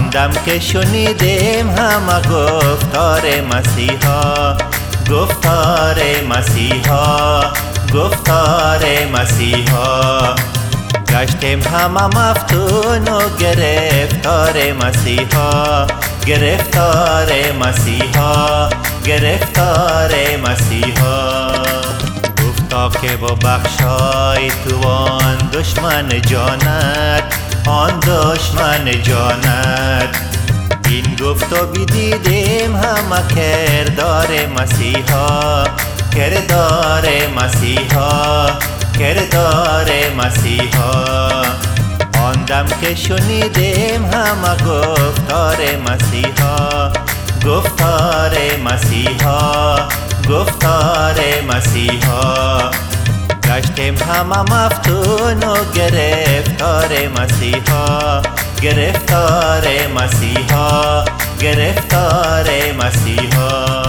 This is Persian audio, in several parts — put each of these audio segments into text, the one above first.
دم که شنیدیم همه گفتار مسیحا، گفتار مسیحا، گفتار مسیحا. گشتیم همه مفتون و گرفتار مسیحا، گرفتار مسیحا، گرفتار مسیحا. گفتا که با بخشای تو آن دشمن جانت، آن دشمن جانت. این گفتا بیدیدیم همه کردار مسیحا، کردار مسیحا، کردار مسیحا. آن دم که شنیدیم همه گفتار مسیحا، گفتار مسیحا، گفتار مسیحا. گشتیم همه مفتون و گرفتار مسیحا، گرفتار مسیحا، گرفتار مسیحا.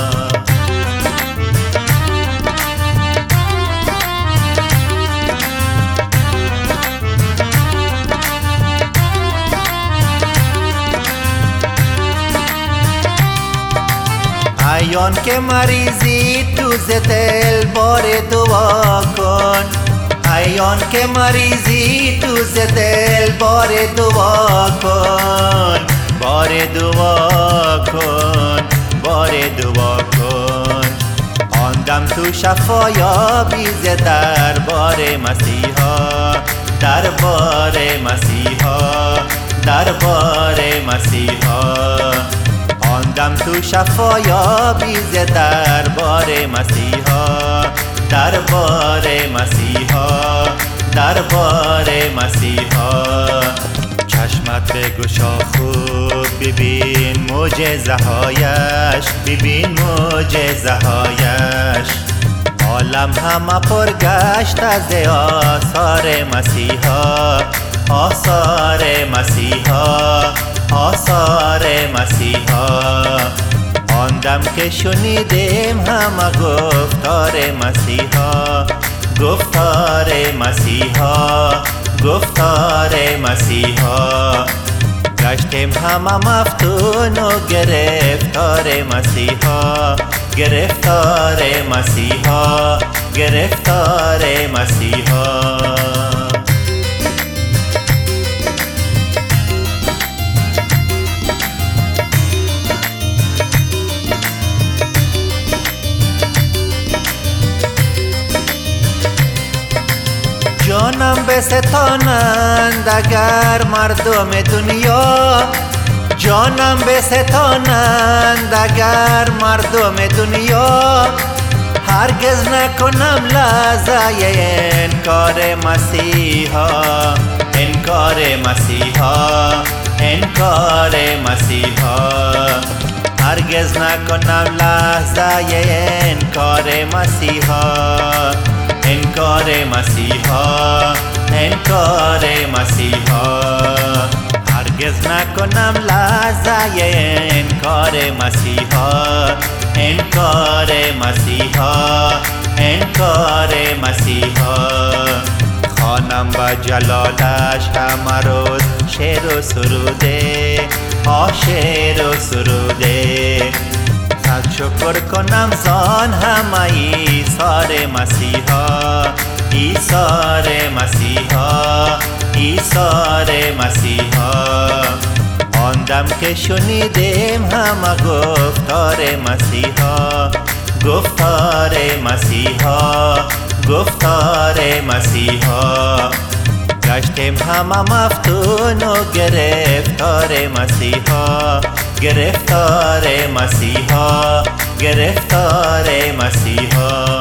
ایان که مریضی تو دل بار دعا کن، ایان که مریضی تو دل بار دعا کن، بار دعا کن، بار دعا کن. آن دم تو شفا یابی در بار مسیحا، در بار مسیحا، در بار مسیحا. آن دم تو شفا یابی در بار مسیحا، در بار مسیحا، در بار مسیحا. چشمت بگشا خوب ببین معجزه هایش، ببین معجزه هایش. عالم همه پر گشت از آثار مسیحا، آثار مسیحا، آثار مسیحا. آن دم که شنیدیم همه گفتار مسیحا، گفتار مسیحا، گفتار مسیحا. گشتیم همه مفتون و گرفتار مسیحا، گرفتار مسیحا، گرفتار مسیحا. جانم بستانند اگر مردم دنیا، جانم بستانند اگر مردم دنیا. هرگز نکنم لحظه انکار مسیحا، انکار مسیحا، انکار مسیحا. هرگز نکنم لحظه انکار مسیحا، انکار مسیحا، انکار مسیحا. هرگز نکنم لحظه انکار مسیحا، انکار مسیحا، انکار مسیحا. خوانم با جلالش همه روز شعر و سروده، شعر و سروده. صد شکر کنم زان همه ایثار مسیحا، ایثار مسیحا، ایثار مسیحا. آن دم که شنیدیم همه گفتار مسیحا، گفتار مسیحا، گفتار مسیحا. گشتیم همه مفتون و گرفتار مسیحا، گرفتار مسیحا، گرفتار مسیحا.